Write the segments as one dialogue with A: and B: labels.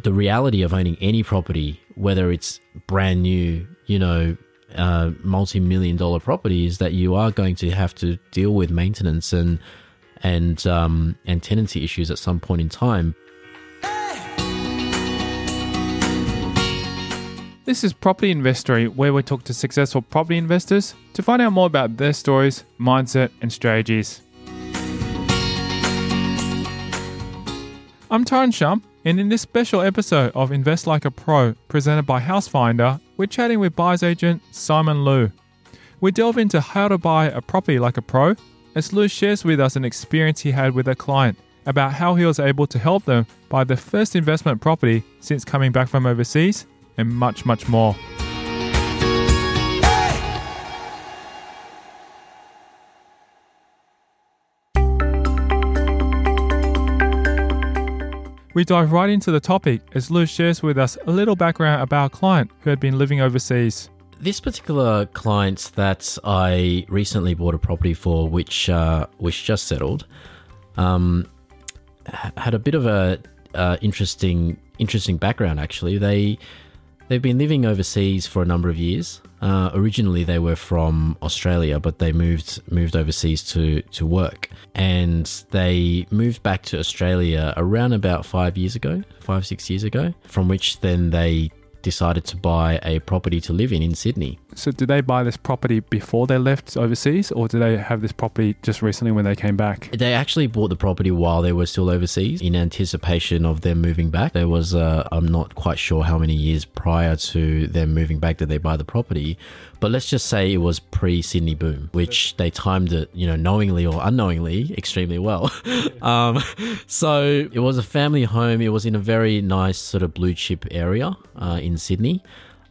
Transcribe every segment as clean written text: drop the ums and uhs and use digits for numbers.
A: the reality of owning any property, whether it's brand new, multi-million dollar property, is that you are going to have to deal with maintenance and tenancy issues at some point in time.
B: This is Property Investory, where we talk to successful property investors to find out more about their stories, mindset, and strategies. I'm Tyron Shump, and in this special episode of Invest Like a Pro, presented by Housefinder, we're chatting with buyer's agent Simon Liu. We delve into how to buy a property like a pro, as Liu shares with us an experience he had with a client about how he was able to help them buy their first investment property since coming back from overseas, and much, much more. We dive right into the topic as Liu shares with us a little background about a client who had been living overseas.
A: This particular client that I recently bought a property for, which just settled, had a bit of a interesting background. Actually, they've been living overseas for a number of years. Originally, they were from Australia, but they moved overseas to work. And they moved back to Australia around about 6 years ago, from which then they decided to buy a property to live in Sydney.
B: So did they buy this property before they left overseas, or did they have this property just recently when they came back?
A: They actually bought the property while they were still overseas in anticipation of them moving back. There was, I'm not quite sure how many years prior to them moving back did they buy the property, but let's just say it was pre-Sydney boom, which they timed it, knowingly or unknowingly, extremely well. So it was a family home. It was in a very nice sort of blue chip area in Sydney.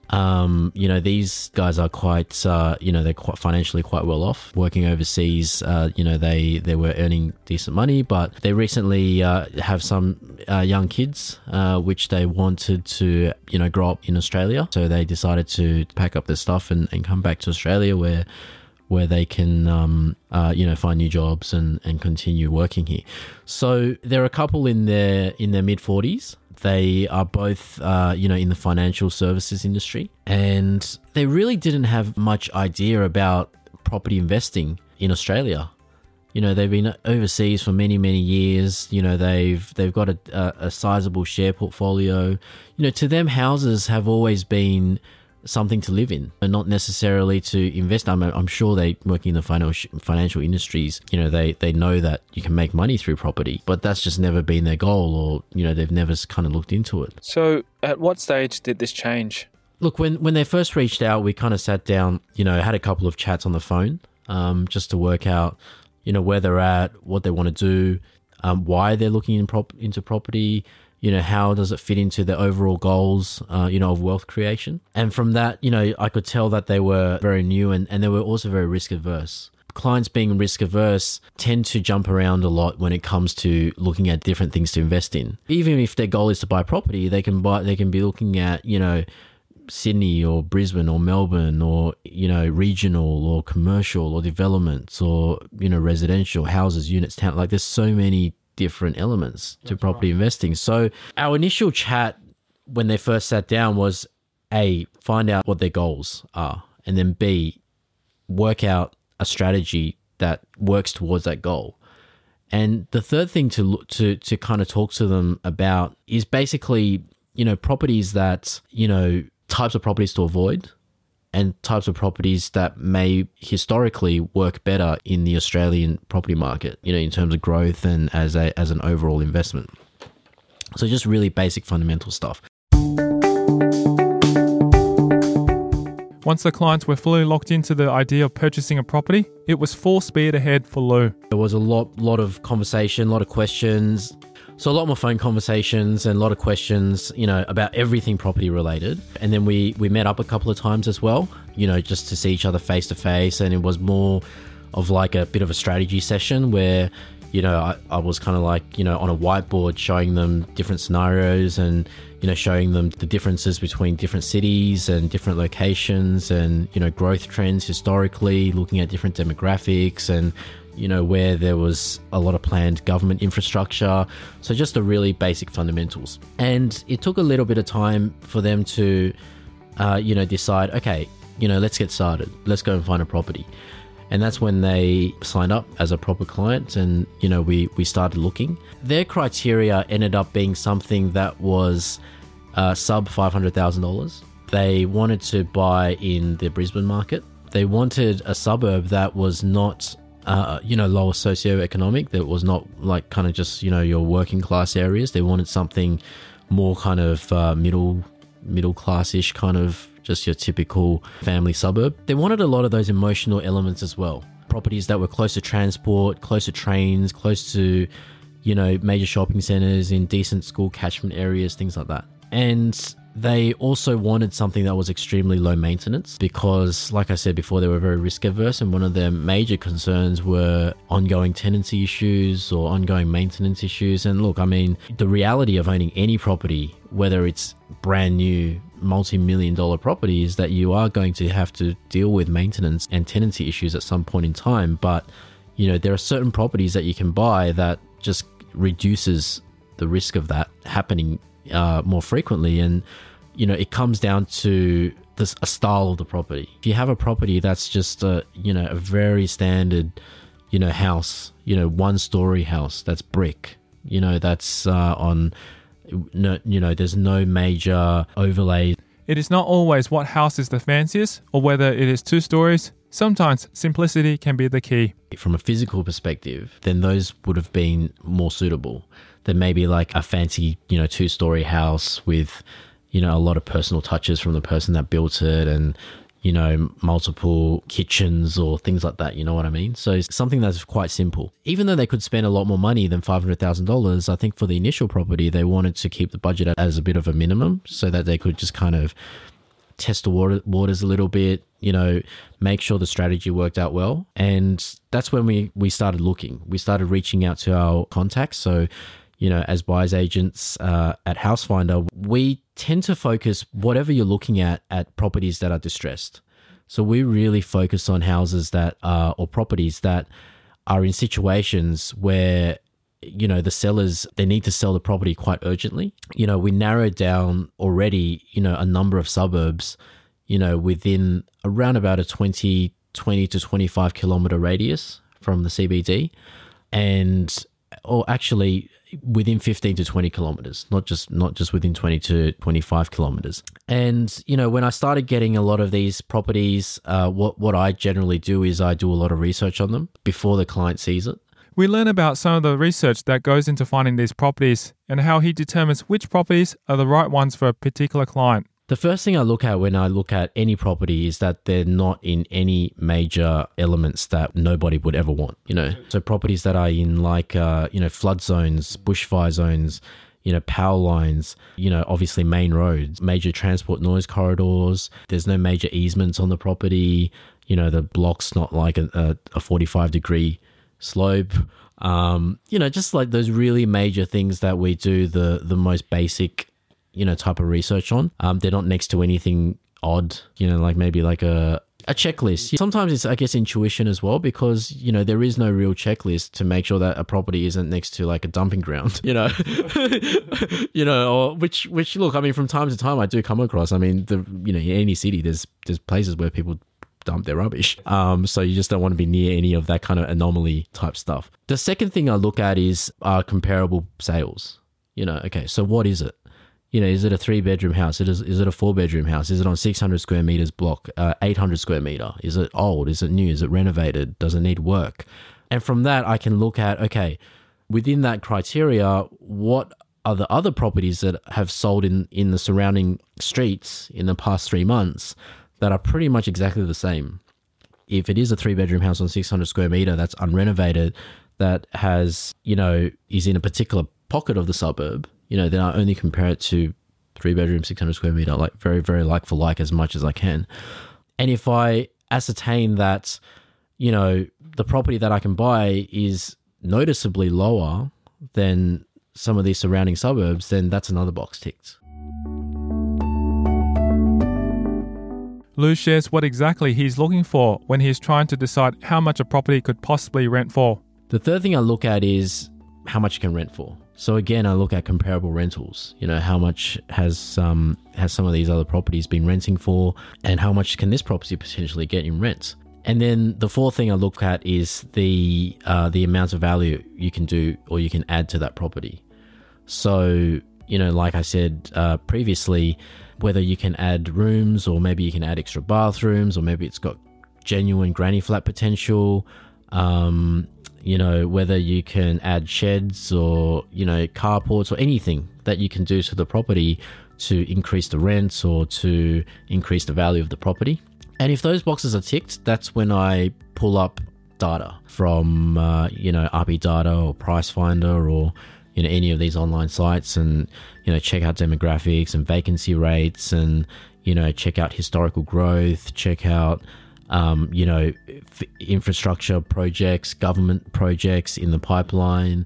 A: These guys are quite, they're quite financially quite well off. Working overseas, they were earning decent money, but they recently have some young kids, which they wanted to, grow up in Australia. So they decided to pack up their stuff and come back to Australia where they can, find new jobs and continue working here. So there are a couple in their mid-40s. They are both, in the financial services industry, and they really didn't have much idea about property investing in Australia. They've been overseas for many, many years. They've got a sizable share portfolio. To them, houses have always been something to live in and not necessarily to invest. I'm sure they working in the financial industries, they know that you can make money through property, but that's just never been their goal, or, they've never kind of looked into it.
B: So at what stage did this change?
A: Look, when they first reached out, we kind of sat down, had a couple of chats on the phone, just to work out, where they're at, what they want to do, why they're looking into property, how does it fit into their overall goals, of wealth creation? And from that, I could tell that they were very new and they were also very risk averse. Clients being risk averse tend to jump around a lot when it comes to looking at different things to invest in. Even if their goal is to buy property, they can be looking at, Sydney or Brisbane or Melbourne or, regional or commercial or developments or, residential houses, units, town. Like there's so many different elements to property investing. So our initial chat when they first sat down was A, find out what their goals are, and then B, work out a strategy that works towards that goal. And the third thing to kind of talk to them about is basically, properties that, types of properties to avoid and types of properties that may historically work better in the Australian property market, in terms of growth and as an overall investment. So just really basic fundamental stuff.
B: Once the clients were fully locked into the idea of purchasing a property, it was full speed ahead for Liu.
A: There was a lot of conversation, a lot of questions. So a lot more phone conversations and a lot of questions, about everything property related. And then we met up a couple of times as well, just to see each other face to face. And it was more of like a bit of a strategy session where, I was kind of like, on a whiteboard showing them different scenarios and, showing them the differences between different cities and different locations and, growth trends historically, looking at different demographics and, where there was a lot of planned government infrastructure. So just the really basic fundamentals. And it took a little bit of time for them to, decide, okay, let's get started. Let's go and find a property. And that's when they signed up as a proper client and, we started looking. Their criteria ended up being something that was sub $500,000. They wanted to buy in the Brisbane market. They wanted a suburb that was not, lower socioeconomic, that was not like kind of just, your working class areas. They wanted something more kind of middle class-ish, kind of just your typical family suburb. They wanted a lot of those emotional elements as well. Properties that were close to transport, close to trains, close to, major shopping centres, in decent school catchment areas, things like that. And they also wanted something that was extremely low maintenance because, like I said before, they were very risk averse, and one of their major concerns were ongoing tenancy issues or ongoing maintenance issues. And look, I mean, the reality of owning any property, whether it's brand new multi-million-dollar property, is that you are going to have to deal with maintenance and tenancy issues at some point in time. But, there are certain properties that you can buy that just reduces the risk of that happening more frequently. And it comes down to a style of the property. If you have a property that's just a very standard house, one-story house that's brick, that's on there's no major overlay.
B: It is not always what house is the fanciest or whether it is 2 stories. Sometimes simplicity can be the key.
A: From a physical perspective, then those would have been more suitable than maybe like a fancy, 2-story house with, a lot of personal touches from the person that built it and, multiple kitchens or things like that. You know what I mean? So it's something that's quite simple. Even though they could spend a lot more money than $500,000, I think for the initial property, they wanted to keep the budget as a bit of a minimum so that they could just kind of test the waters a little bit, make sure the strategy worked out well. And that's when we started looking. We started reaching out to our contacts. So, as buyer's agents at Housefinder, we tend to focus, whatever you're looking at properties that are distressed. So we really focus on houses that are, or properties that are in situations where, the sellers, they need to sell the property quite urgently. We narrowed down already, a number of suburbs, within around about a 20 to 25 kilometer radius from the CBD, or actually within 15 to 20 kilometers, not just within 20 to 25 kilometers. And, when I started getting a lot of these properties, what I generally do is I do a lot of research on them before the client sees it.
B: We learn about some of the research that goes into finding these properties and how he determines which properties are the right ones for a particular client.
A: The first thing I look at when I look at any property is that they're not in any major elements that nobody would ever want, So properties that are in like, flood zones, bushfire zones, power lines, obviously main roads, major transport noise corridors. There's no major easements on the property. The block's not like a 45-degree slope. Just like those really major things that we do the most basic type of research on. They're not next to anything odd, like maybe like a checklist. Sometimes it's, I guess, intuition as well, because, there is no real checklist to make sure that a property isn't next to like a dumping ground, or which look, I mean, from time to time I do come across, I mean, in any city, there's places where people dump their rubbish. So you just don't want to be near any of that kind of anomaly type stuff. The second thing I look at is comparable sales. Okay, so what is it? Is it a 3-bedroom house? Is it a 4-bedroom house? Is it on 600 square meters block, 800 square meter? Is it old? Is it new? Is it renovated? Does it need work? And from that, I can look at, okay, within that criteria, what are the other properties that have sold in the surrounding streets in the past 3 months that are pretty much exactly the same? If it is a 3-bedroom house on 600 square meter that's unrenovated, that has, is in a particular pocket of the suburb, then I only compare it to 3-bedroom, 600 square meter, like very, very like for like as much as I can. And if I ascertain that, the property that I can buy is noticeably lower than some of these surrounding suburbs, then that's another box ticked.
B: Lou shares what exactly he's looking for when he's trying to decide how much a property could possibly rent for.
A: The third thing I look at is how much you can rent for. So again, I look at comparable rentals. How much has some of these other properties been renting for, and how much can this property potentially get in rent? And then the fourth thing I look at is the amount of value you can do or you can add to that property. So, like I said previously, whether you can add rooms, or maybe you can add extra bathrooms, or maybe it's got genuine granny flat potential, whether you can add sheds or, carports or anything that you can do to the property to increase the rents or to increase the value of the property. And if those boxes are ticked, that's when I pull up data from, RP Data or Price Finder or, any of these online sites, and, check out demographics and vacancy rates, and, check out historical growth, check out, infrastructure projects, government projects in the pipeline,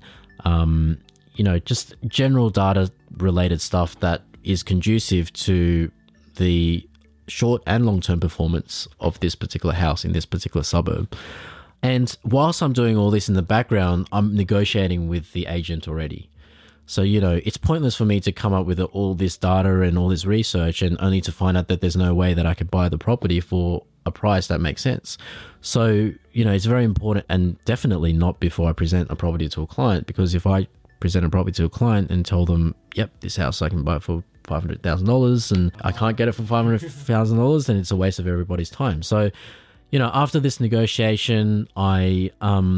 A: just general data related stuff that is conducive to the short and long-term performance of this particular house in this particular suburb. And whilst I'm doing all this in the background, I'm negotiating with the agent already. So, it's pointless for me to come up with all this data and all this research and only to find out that there's no way that I could buy the property for a price that makes sense. So, it's very important, and definitely not before I present a property to a client, because if I present a property to a client and tell them, yep, this house I can buy for $500,000 and I can't get it for $500,000, then it's a waste of everybody's time. So, after this negotiation, I,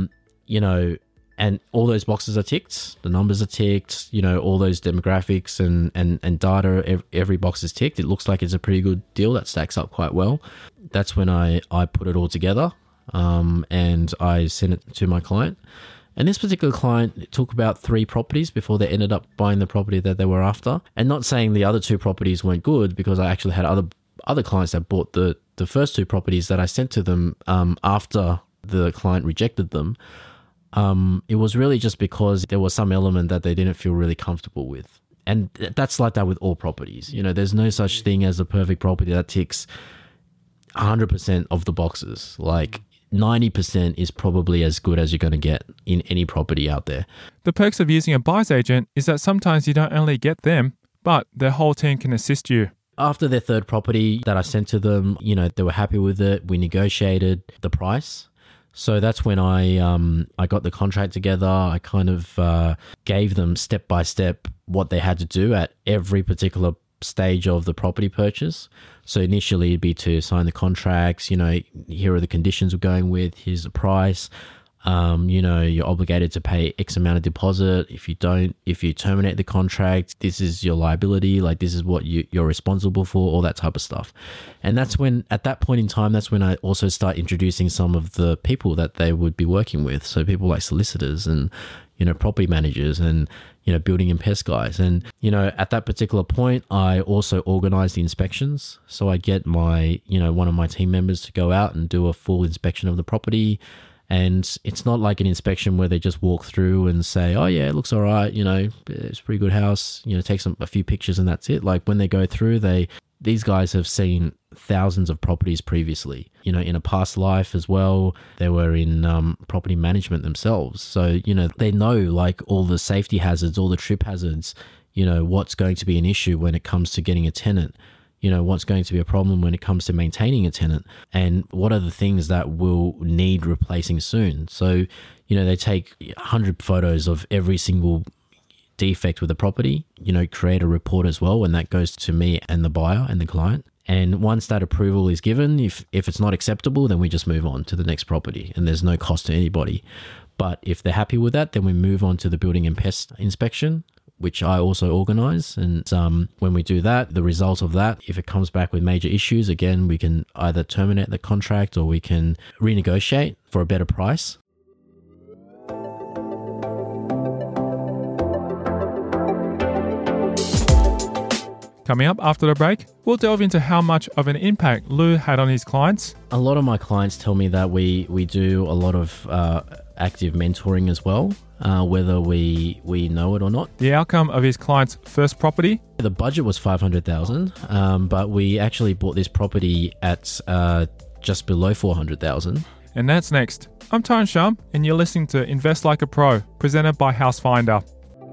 A: and all those boxes are ticked, the numbers are ticked, all those demographics and data, every box is ticked. It looks like it's a pretty good deal that stacks up quite well. That's when I put it all together, and I sent it to my client. And this particular client, it took about 3 properties before they ended up buying the property that they were after. And not saying the other 2 properties weren't good, because I actually had other clients that bought the first 2 properties that I sent to them after the client rejected them. It was really just because there was some element that they didn't feel really comfortable with. And that's like that with all properties. There's no such thing as a perfect property that ticks 100% of the boxes. Like 90% is probably as good as you're going to get in any property out there.
B: The perks of using a buyer's agent is that sometimes you don't only get them, but their whole team can assist you.
A: After their third property that I sent to them, they were happy with it. We negotiated the price. So that's when I got the contract together. I kind of gave them step by step what they had to do at every particular stage of the property purchase. So initially it'd be to sign the contracts, here are the conditions we're going with, here's the price. You're obligated to pay X amount of deposit. If you terminate the contract, this is your liability. Like, this is what you're responsible for, all that type of stuff. And that's when, at that point in time, that's when I also start introducing some of the people that they would be working with. So people like solicitors and, property managers and, building and pest guys. And, at that particular point, I also organize the inspections. So I get my, one of my team members to go out and do a full inspection of the property. And it's not like an inspection where they just walk through and say, oh yeah, it looks all right, it's a pretty good house, take a few pictures and that's it. Like, when they go through, these guys have seen thousands of properties previously, in a past life as well. They were in property management themselves. So, they know like all the safety hazards, all the trip hazards, what's going to be an issue when it comes to getting a tenant. What's going to be a problem when it comes to maintaining a tenant, and what are the things that will need replacing soon. So, they take 100 photos of every single defect with the property, create a report as well, and that goes to me and the buyer and the client. And once that approval is given, if it's not acceptable, then we just move on to the next property, and there's no cost to anybody. But if they're happy with that, then we move on to the building and pest inspection, which I also organize. And when we do that, the result of that, if it comes back with major issues, again, we can either terminate the contract or we can renegotiate for a better price.
B: Coming up after the break, we'll delve into how much of an impact Lou had on his clients.
A: A lot of my clients tell me that we do a lot of active mentoring as well. whether we know it or not.
B: The outcome of his client's first property?
A: The budget was $500,000, but we actually bought this property at just below $400,000.
B: And that's next. I'm Tyrone Shum, and you're listening to Invest Like a Pro, presented by Housefinder.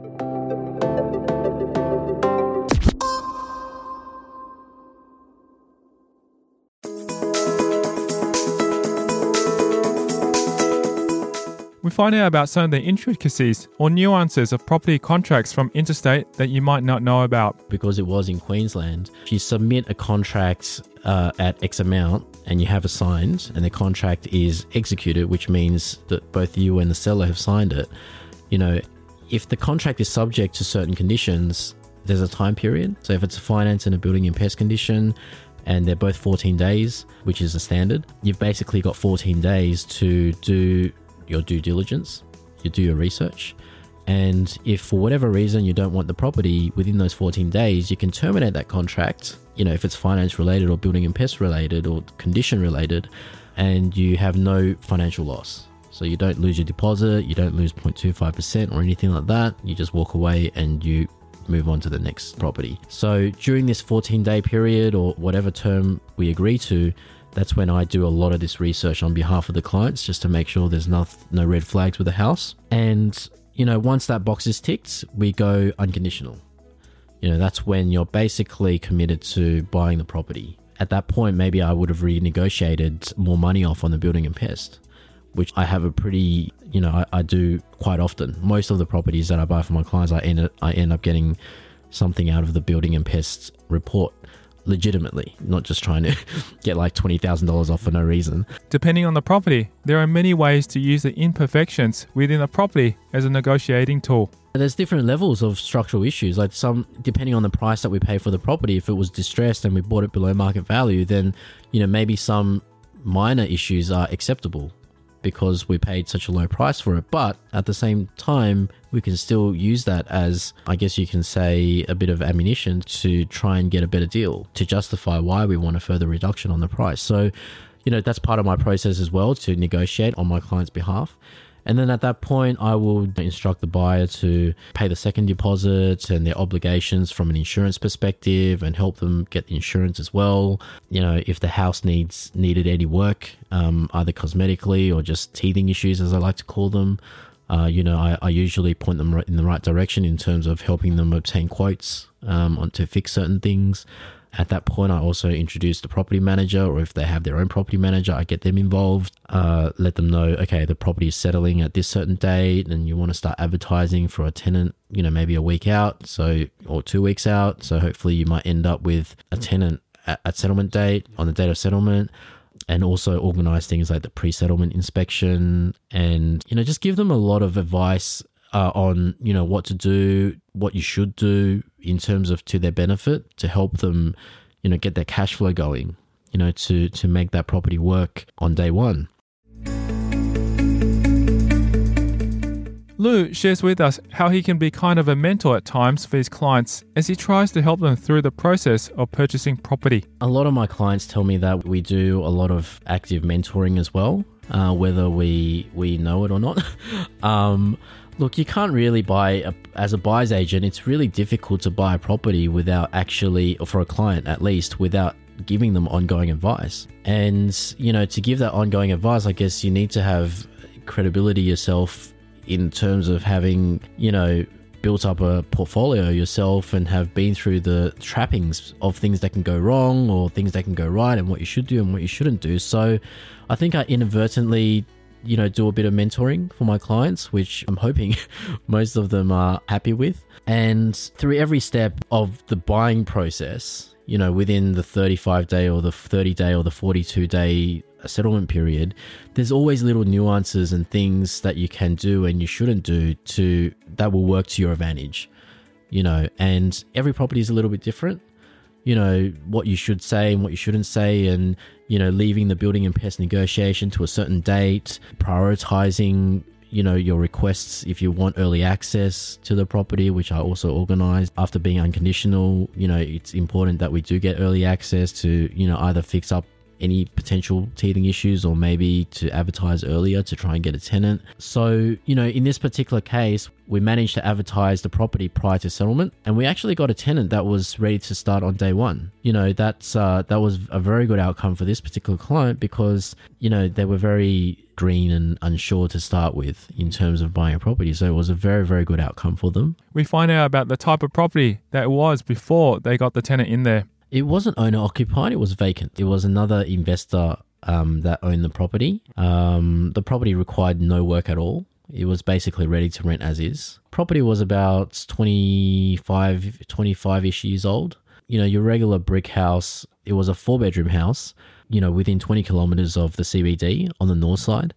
B: We find out about some of the intricacies or nuances of property contracts from interstate that you might not know about.
A: Because it was in Queensland, if you submit a contract at X amount and you have it signed and the contract is executed, which means that both you and the seller have signed it, if the contract is subject to certain conditions, there's a time period. So if it's a finance and a building and pest condition, and they're both 14 days, which is the standard, you've basically got 14 days to do your due diligence, you do your research, and if for whatever reason you don't want the property within those 14 days, you can terminate that contract, if it's finance related or building and pest related or condition related, and you have no financial loss. So you don't lose your deposit, you don't lose 0.25% or anything like that, you just walk away and you move on to the next property. So during this 14-day period or whatever term we agree to, that's when I do a lot of this research on behalf of the clients, just to make sure there's no red flags with the house. And, once that box is ticked, we go unconditional. That's when you're basically committed to buying the property. At that point, maybe I would have renegotiated more money off on the building and pest, which I have a pretty, I do quite often. Most of the properties that I buy for my clients, I end up getting something out of the building and pest report. Legitimately, not just trying to get like $20,000 off for no reason.
B: Depending on the property, there are many ways to use the imperfections within a property as a negotiating tool.
A: There's different levels of structural issues, like some, depending on the price that we pay for the property. If it was distressed and we bought it below market value, then, maybe some minor issues are acceptable because we paid such a low price for it. But at the same time, we can still use that as, I guess you can say, a bit of ammunition to try and get a better deal, to justify why we want a further reduction on the price. So, that's part of my process as well, to negotiate on my client's behalf. And then at that point, I will instruct the buyer to pay the second deposit and their obligations from an insurance perspective and help them get the insurance as well. If the house needed any work, either cosmetically or just teething issues, as I like to call them, I usually point them in the right direction in terms of helping them obtain quotes to fix certain things. At that point, I also introduce the property manager, or if they have their own property manager, I get them involved, let them know, okay, the property is settling at this certain date and you want to start advertising for a tenant, maybe a week out, or 2 weeks out. So hopefully you might end up with a tenant at settlement date, on the date of settlement, and also organize things like the pre-settlement inspection and, just give them a lot of advice on, what to do, what you should do in terms of to their benefit, to help them, get their cash flow going, to make that property work on day one.
B: Lou shares with us how he can be kind of a mentor at times for his clients as he tries to help them through the process of purchasing property.
A: A lot of my clients tell me that we do a lot of active mentoring as well, whether we know it or not. Look, you can't really as a buyer's agent, it's really difficult to buy a property without actually, or for a client at least, without giving them ongoing advice. And, to give that ongoing advice, I guess you need to have credibility yourself in terms of having, built up a portfolio yourself and have been through the trappings of things that can go wrong or things that can go right and what you should do and what you shouldn't do. So I think I inadvertently do a bit of mentoring for my clients, which I'm hoping most of them are happy with. And through every step of the buying process, within the 35-day or the 30-day or the 42-day settlement period, there's always little nuances and things that you can do and you shouldn't do that will work to your advantage, and every property is a little bit different. What you should say and what you shouldn't say, and, leaving the building and pest negotiation to a certain date, prioritizing, your requests if you want early access to the property, which I also organize. After being unconditional, it's important that we do get early access to, either fix up any potential teething issues, or maybe to advertise earlier to try and get a tenant. So, in this particular case, we managed to advertise the property prior to settlement, and we actually got a tenant that was ready to start on day one. That was a very good outcome for this particular client because, they were very green and unsure to start with in terms of buying a property. So it was a very, very good outcome for them.
B: We find out about the type of property that it was before they got the tenant in there.
A: It wasn't owner-occupied, it was vacant. It was another investor that owned the property. The property required no work at all. It was basically ready to rent as is. Property was about 25-ish years old. Your regular brick house, it was a 4-bedroom house, within 20 kilometers of the CBD on the north side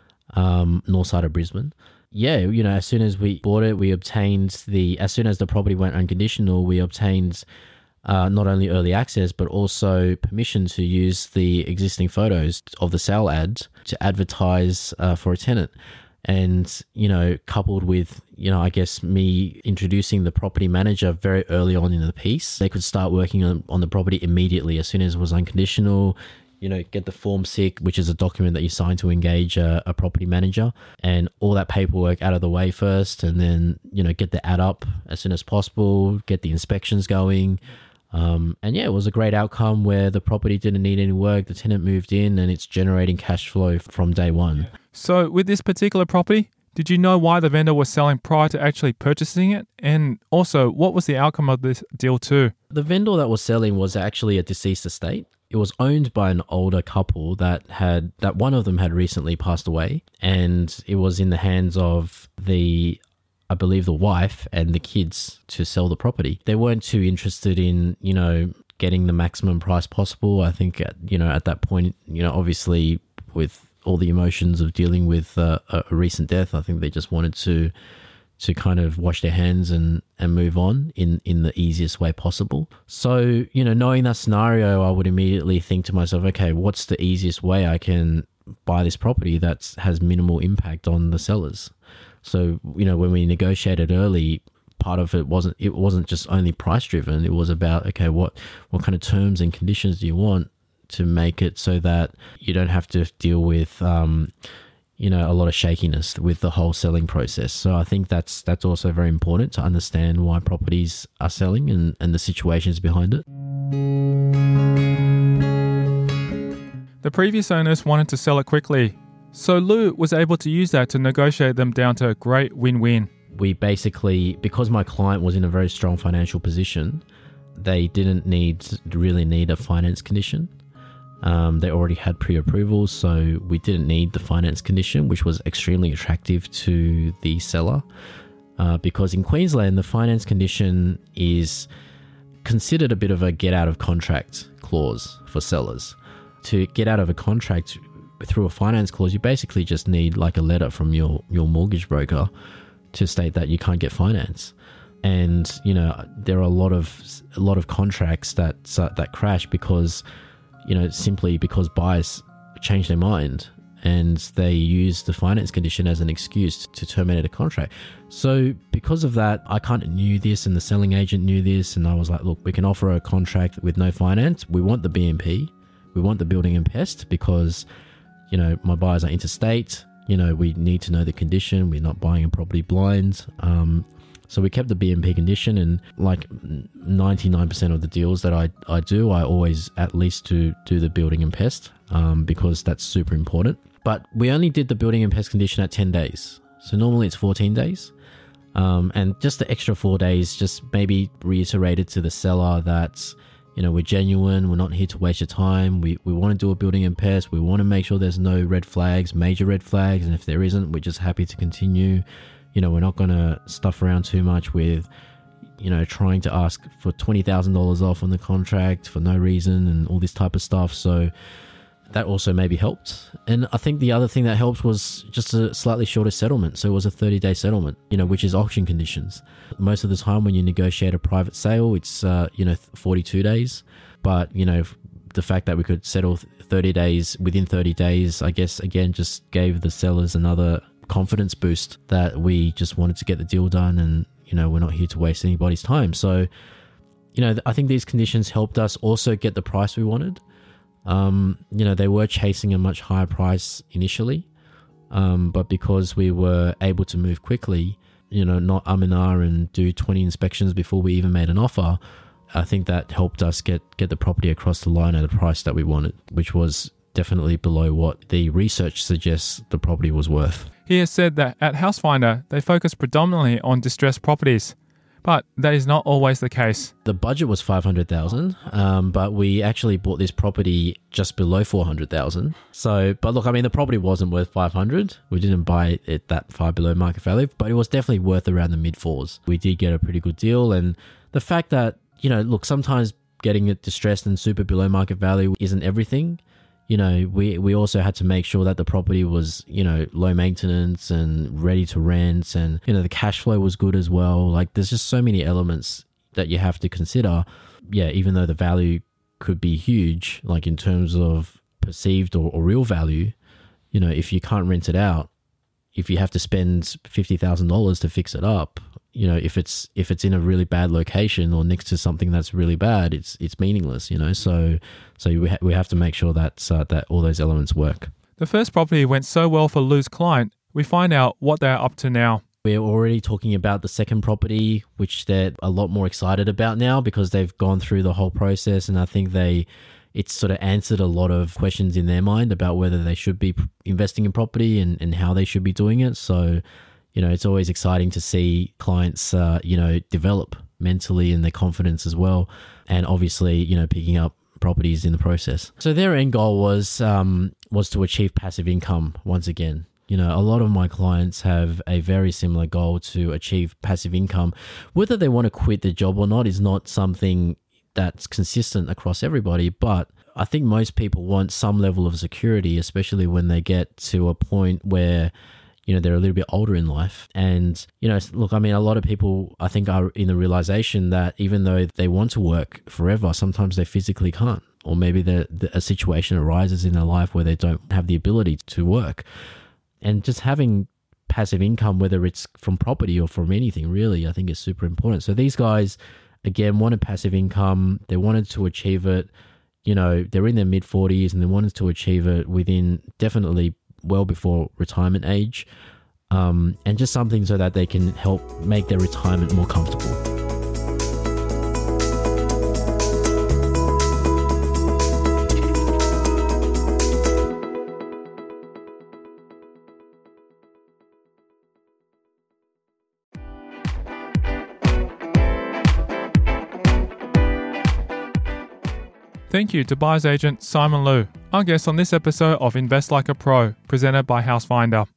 A: of Brisbane. Yeah, as soon as we bought it, as soon as the property went unconditional, we obtained not only early access, but also permission to use the existing photos of the sale ads to advertise for a tenant. And, coupled with, I guess me introducing the property manager very early on in the piece, they could start working on the property immediately as soon as it was unconditional. Get the Form 6, which is a document that you sign to engage a property manager, and all that paperwork out of the way first, and then, get the ad up as soon as possible, get the inspections going. It was a great outcome where the property didn't need any work. The tenant moved in and it's generating cash flow from day one.
B: So with this particular property, did you know why the vendor was selling prior to actually purchasing it? And also, what was the outcome of this deal too?
A: The vendor that was selling was actually a deceased estate. It was owned by an older couple that one of them had recently passed away, and it was in the hands of I believe the wife and the kids to sell the property. They weren't too interested in, getting the maximum price possible. I think, at that point, obviously with all the emotions of dealing with a recent death, I think they just wanted to kind of wash their hands and move on in the easiest way possible. So, knowing that scenario, I would immediately think to myself, okay, what's the easiest way I can buy this property that has minimal impact on the sellers? So, when we negotiated early, part of it wasn't just only price driven. It was about, okay, what kind of terms and conditions do you want to make it so that you don't have to deal with, a lot of shakiness with the whole selling process. So I think that's also very important to understand why properties are selling and the situations behind it.
B: The previous owners wanted to sell it quickly, so Lou was able to use that to negotiate them down to a great win-win.
A: We basically, because my client was in a very strong financial position, they didn't really need a finance condition. They already had pre-approvals, so we didn't need the finance condition, which was extremely attractive to the seller. Because in Queensland, the finance condition is considered a bit of a get out of contract clause for sellers. To get out of a contract through a finance clause, you basically just need like a letter from your mortgage broker to state that you can't get finance. And there are a lot of contracts that crash because simply because buyers change their mind and they use the finance condition as an excuse to terminate a contract. So because of that, I kind of knew this and the selling agent knew this, and I was like, look, we can offer a contract with no finance. We want the BMP. We want the building and pest because, my buyers are interstate. We need to know the condition. We're not buying a property blind. So we kept the BMP condition, and like 99% of the deals that I do, I always at least do the building and pest because that's super important. But we only did the building and pest condition at 10 days. So normally it's 14 days. And just the extra 4 days just maybe reiterated to the seller that, we're genuine. We're not here to waste your time. We want to do a building and pest. We want to make sure there's no red flags, major red flags. And if there isn't, we're just happy to continue. We're not going to stuff around too much with, trying to ask for $20,000 off on the contract for no reason and all this type of stuff. So that also maybe helped. And I think the other thing that helped was just a slightly shorter settlement. So it was a 30-day settlement, which is auction conditions. Most of the time when you negotiate a private sale, it's, 42 days. But, the fact that we could settle 30 days within 30 days, I guess, again, just gave the sellers another confidence boost that we just wanted to get the deal done and, we're not here to waste anybody's time. So, I think these conditions helped us also get the price we wanted. They were chasing a much higher price initially, but because we were able to move quickly, not and do 20 inspections before we even made an offer, I think that helped us get the property across the line at a price that we wanted, which was definitely below what the research suggests the property was worth.
B: He has said that at Housefinder, they focus predominantly on distressed properties, but that is not always the case.
A: The budget was $500,000, but we actually bought this property just below $400,000. But look, the property wasn't worth $500,000. We didn't buy it that far below market value, but it was definitely worth around the mid-4s. We did get a pretty good deal, and the fact that, sometimes getting it distressed and super below market value isn't everything. We also had to make sure that the property was, low maintenance and ready to rent, and, the cash flow was good as well. Like, there's just so many elements that you have to consider. Yeah, even though the value could be huge, like in terms of perceived or real value, if you can't rent it out, if you have to spend $50,000 to fix it up, if it's in a really bad location or next to something that's really bad, it's meaningless, So we have to make sure that all those elements work.
B: The first property went so well for Lou's client, we find out what they're up to now.
A: We're already talking about the second property, which they're a lot more excited about now because they've gone through the whole process, and I think it's sort of answered a lot of questions in their mind about whether they should be investing in property and how they should be doing it. So, it's always exciting to see clients, develop mentally and their confidence as well. And obviously, picking up properties in the process. So their end goal was to achieve passive income once again. A lot of my clients have a very similar goal to achieve passive income. Whether they want to quit the job or not is not something that's consistent across everybody, but I think most people want some level of security, especially when they get to a point where they're a little bit older in life. And, look, a lot of people, I think, are in the realization that even though they want to work forever, sometimes they physically can't. Or maybe a situation arises in their life where they don't have the ability to work. And just having passive income, whether it's from property or from anything, really, I think is super important. So these guys, again, wanted passive income. They wanted to achieve it. They're in their mid-40s and they wanted to achieve it within definitely well before retirement age, and just something so that they can help make their retirement more comfortable.
B: Thank you to buyer's agent Simon Lou, our guest on this episode of Invest Like a Pro, presented by Housefinder.